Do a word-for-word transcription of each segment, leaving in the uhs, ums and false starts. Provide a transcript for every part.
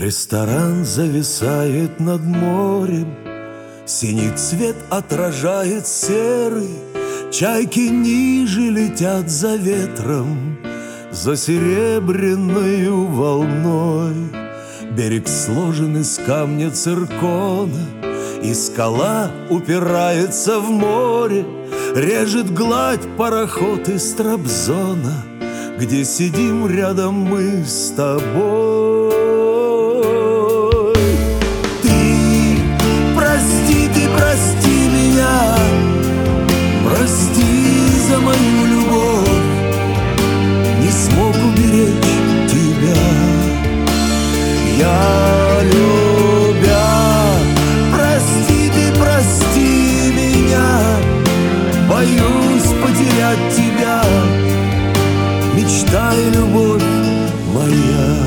Ресторан зависает над морем, синий цвет отражает серый. Чайки ниже летят за ветром, за серебряною волной. Берег сложен из камня циркона, и скала упирается в море. Режет гладь пароход из Трабзона, где сидим рядом мы с тобой. Ты прости, ты прости меня, прости за мою любовь, не смог уберечь тебя. Я любя, прости, ты прости меня, боюсь потерять тебя, мечта и любовь моя.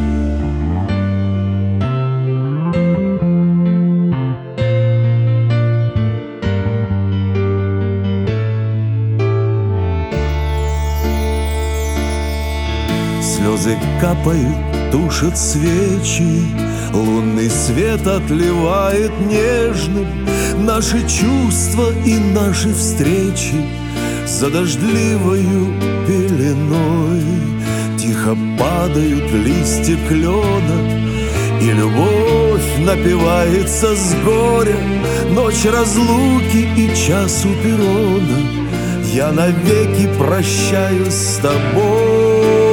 Слезы капают, тушат свечи, лунный свет отливает нежным наши чувства и наши встречи за дождливою пеленой. Тихо падают листья клена, и любовь напивается с горя. Ночь разлуки и час у перрона, я навеки прощаюсь с тобой.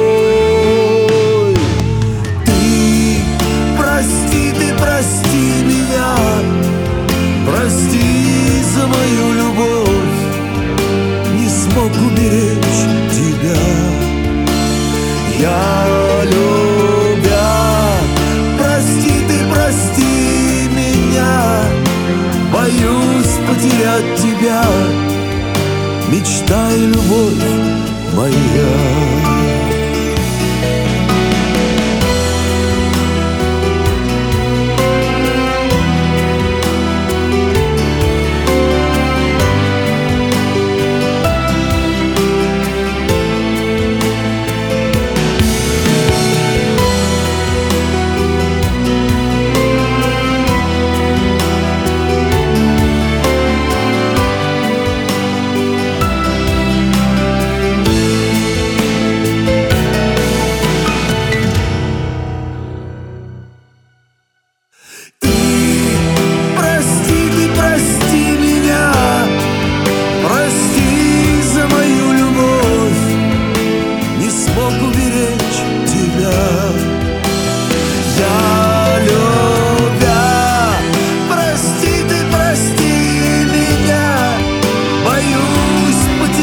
Прости, ты прости меня, прости за мою любовь, не смог уберечь тебя. Я любя, прости, ты прости меня, боюсь потерять тебя, мечта и любовь моя.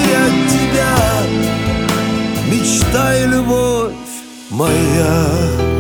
Мечта и любовь моя.